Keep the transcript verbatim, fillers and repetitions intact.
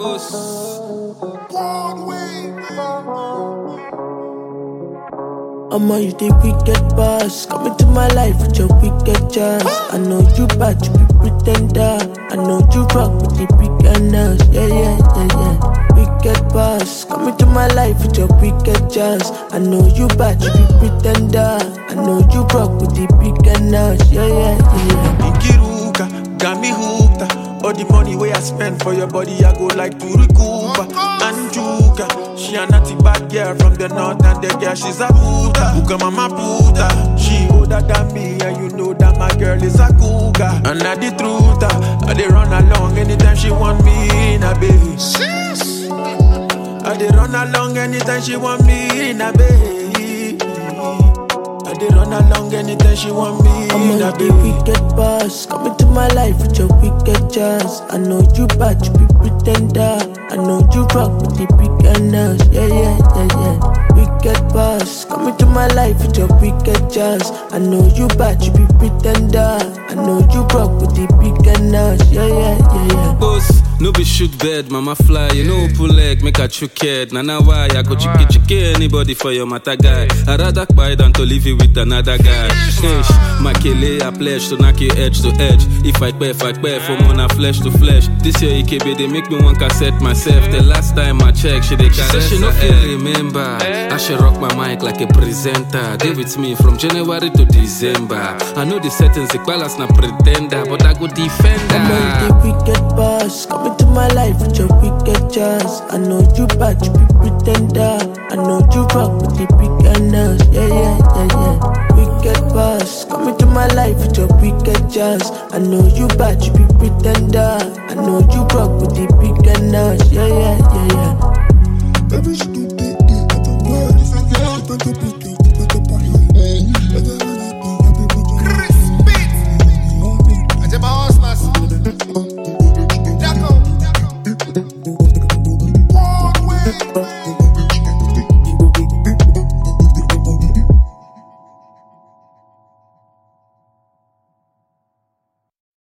I'ma you the wicked boss. Come into my life with your wicked jazz. I know you bad, you be pretender. I know you rock with the big girls. Yeah, yeah, yeah, yeah. Wicked boss. Come into my life with your wicked jazz. I know you bad, you be pretender. I know you rock with the big girls. Yeah, yeah, yeah, yeah. Inkiruka, got me hooked. All the money where I spend for your body, I go like to recoup. Anjuka, she a naughty bad girl from the north, and the girl she's a puta. Uka mama puta, she older than me, and you know that my girl is a cougar. And I the truth, I dey run along anytime she want me in a bed. I dey run along anytime she want me in a bed. I dey run along anytime she want me. I'm a the wicked boss. Come into my life with your wicked jazz. I know you bad, you be pretender. I know you rock with the big girls. Yeah, yeah, yeah, yeah. Wicked boss. Come into my life with your wicked jazz. I know you bad, you be pretender. I know you rock with the big girls. Yeah, yeah, yeah, yeah. Boss, no be shoot bed, mama fly. You know pull leg, make a trick head. Nana why I go chicky chicky anybody for your matter guy. I rather buy than to leave you with another guy. Ish, Makele, I pledge to knock you edge to edge. If I pay, if I pay, from on a flesh to flesh. This year E K B, they make me one cassette myself. The last time I checked, she they caress she, she no feel remember. I should rock my mic like a presenter. They with me from January to December. I know the settings, the balance na pretender, but I go defender. I'm a the wicked boss. Come into my life with your wicked jazz. I know you bad, you be pretender. I know you rock with the big girls. Yeah, yeah, yeah, yeah. Wicked boss. Come into my life with your wicked jazz. I know you bad, you be pretender. I know you rock with the big girls. Yeah, yeah, yeah, yeah. Baby, she do